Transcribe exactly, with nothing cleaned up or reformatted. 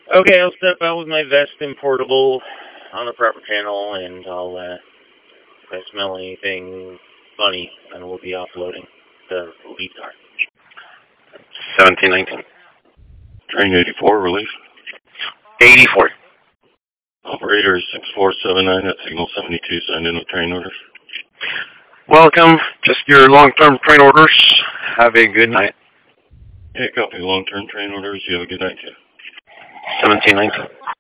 Okay, I'll step out with my vest and portable on the proper channel, and I'll, uh, if I smell anything funny, then we'll be offloading the lead car. seventeen nineteen. Train eighty-four, relief. eighty-four. Operator six four seven nine at signal seventy-two, signed in with train orders. Welcome. Just your long-term train orders. Have a good night. Okay, copy. Long-term train orders. You have a good night, too. seventeen nineteen.